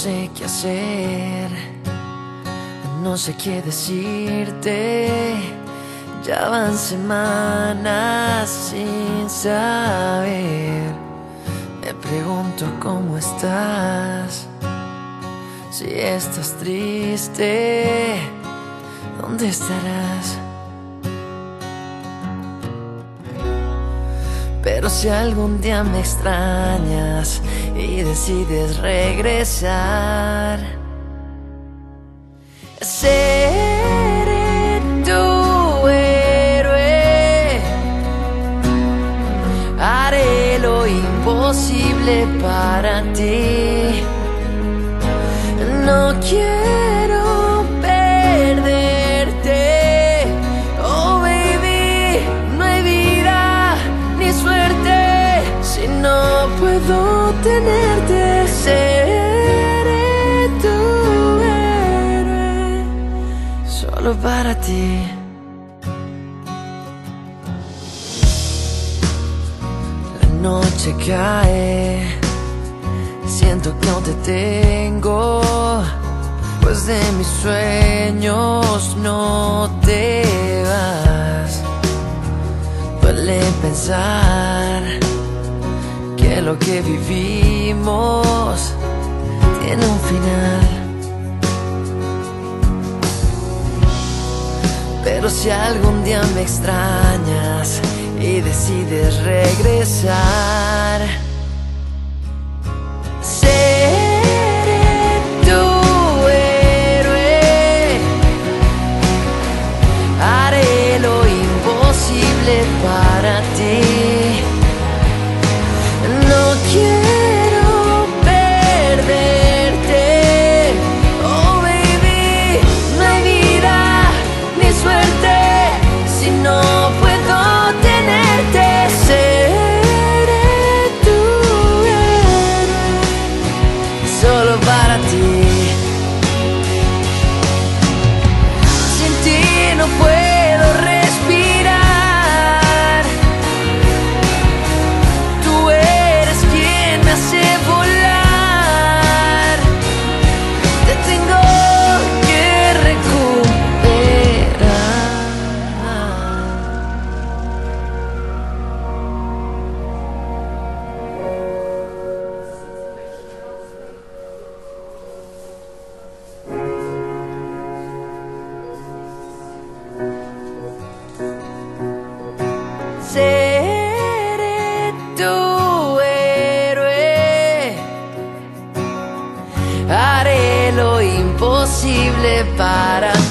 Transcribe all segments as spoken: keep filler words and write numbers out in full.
sé qué hacer, no sé qué decirte. Ya van semanas sin saber. Me pregunto cómo estás. Si estás triste, ¿dónde estarás? Pero si algún día me extrañas y decides regresar, seré tu héroe. Haré lo imposible para ti. No quiero perderte. Oh baby, no hay vida ni suerte si no puedo tenerte. Seré tu héroe solo para ti. La noche cae, siento que no te tengo, pues de mis sueños no te vas. Duele pensar que lo que vivimos tiene un final. Pero si algún día me extrañas y decides regresar, seré tu héroe. Haré lo imposible para ti. No quiero perderte. Oh baby, no hay vida ni suerte si no puedo tenerte. Seré tu héroe solo para ti. Sin ti no puedo respirar. Tú eres quien me hace volar. Te tengo que recuperar. Seré tu héroe. Haré lo imposible para ti.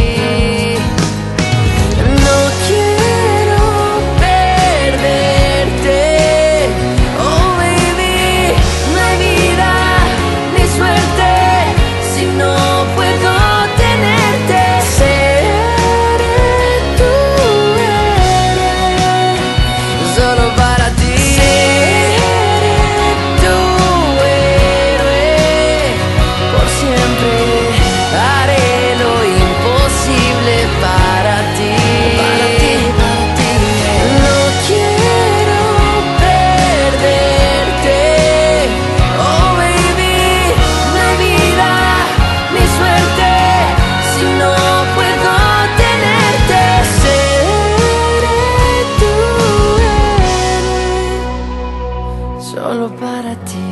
No quiero perderte. Oh baby, no hay vida ni suerte si no puedo tenerte. Seré tu héroe solo para ti. Seré tu héroe por siempre. Haré lo imposible para ti. Para ti, para ti. No quiero perderte. Oh baby, no hay vida ni suerte si no puedo tenerte. Seré tu héroe solo para ti.